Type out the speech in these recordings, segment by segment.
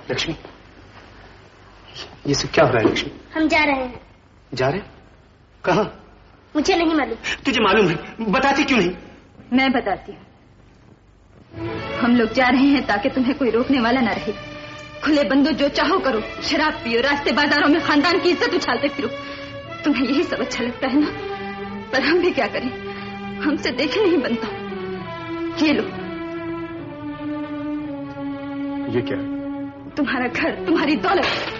लक्ष्मी, ये सब क्या हो रहा है लक्ष्मी? हम जा रहे हैं। जा रहे? कहाँ? मुझे नहीं मालूम। तुझे मालूम है, बताती क्यों नहीं? मैं बताती हूँ। हम लोग जा रहे हैं ताकि तुम्हें कोई रोकने वाला न रहे। खुले बंदो जो चाहो करो, शराब पियो, रास्ते बाजारों में खानदान की इज्जत उछालते फिरो। तुम्हें यही सब अच्छा लगता है ना? पर हम भी क्या करें, हमसे देखे नहीं बनता। ये लो। ये क्या है? तुम्हारा घर, तुम्हारी दौलत।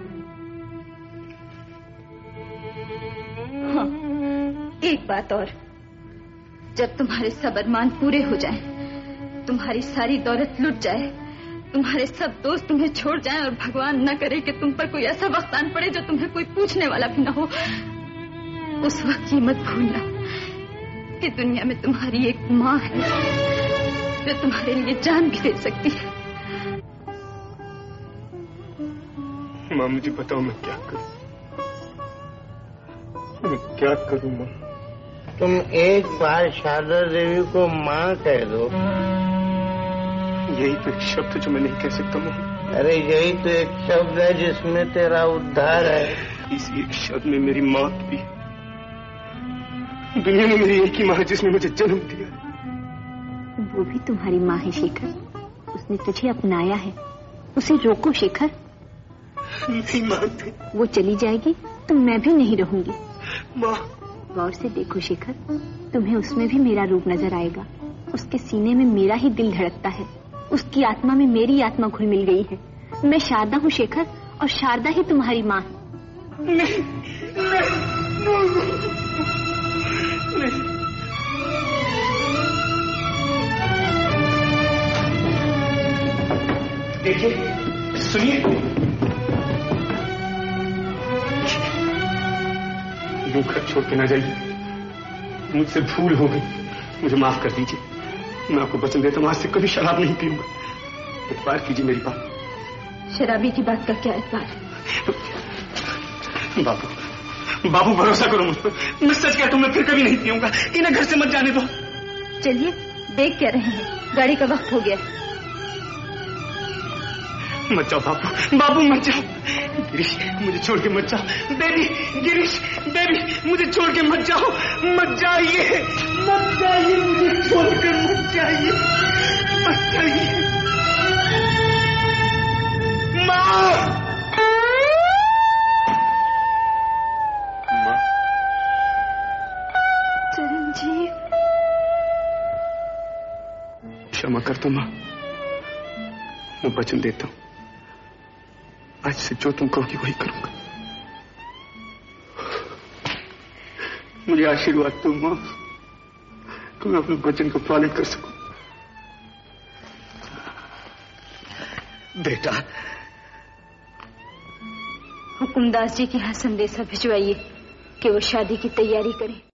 हाँ, एक बात और, जब तुम्हारे सब अरमान पूरे हो जाएं, तुम्हारी सारी दौलत लुट जाए, तुम्हारे सब दोस्त तुम्हें छोड़ जाएं और भगवान न करे कि तुम पर कोई ऐसा वक्त आन पड़े जो तुम्हें कोई पूछने वाला भी न हो, उस वक्त ये मत भूलना कि दुनिया में तुम्हारी एक माँ है जो तुम्हारे लिए जान भी दे सकती है। माँ, मुझे बताओ मैं क्या करूं? मैं क्या करूं माँ? तुम एक बार शारदा देवी को माँ कह दो। यही तो एक शब्द जो मैं नहीं कह सकता माँ। अरे यही तो एक शब्द है जिसमें तेरा उद्धार है। इस एक शब्द में मेरी मौत भी है। दुनिया में मेरी एक ही माँ है जिसने मुझे जन्म दिया। वो भी तुम्हारी माँ है शेखर, उसने तुझे अपनाया है। उसे रोको शेखर। नहीं मानते। वो चली जाएगी तो मैं भी नहीं रहूंगी। माँ, गौर से देखो शेखर, तुम्हें उसमें भी मेरा रूप नजर आएगा। उसके सीने में मेरा ही दिल धड़कता है, उसकी आत्मा में मेरी आत्मा घुल मिल गई है। मैं शारदा हूँ शेखर, और शारदा ही तुम्हारी माँ है। नहीं, नहीं। देखिए, सुनिए, यूं घर छोड़ के ना जाइए। मुझसे भूल हो गई, मुझे माफ कर दीजिए। मैं आपको वचन देता हूँ, आज से कभी शराब नहीं पीऊंगा। इतबार कीजिए मेरी बात। शराबी की बात का क्या इतबार? बाबू भरोसा करो मुझ पर, मैं सच कहता हूँ, मैं फिर कभी नहीं पीऊंगा। इन्हें घर से मत जाने दो। चलिए, देख क्या रहे हैं, गाड़ी का वक्त हो गया। मत जाओ बाबू, बाबू मत जाओ। गिरीश, मुझे छोड़ के मत जाओ। बेबी, गिरीश, बेबी, मुझे छोड़ के मत जाओ। मत जाइए, मत जाइए, मुझे छोड़कर मत जाइए, मत जाइए। माँ, माँ। चिरंजीव, क्षमा करता माँ, मैं वचन देता हूँ, आज से जो तुम कहोगी वही करूंगा। मुझे आशीर्वाद दो माँ, कि मैं अपने वचन को पालित कर सकूं। बेटा, हुकुमदास जी के यहाँ संदेशा भिजवाइए कि वो शादी की तैयारी करें।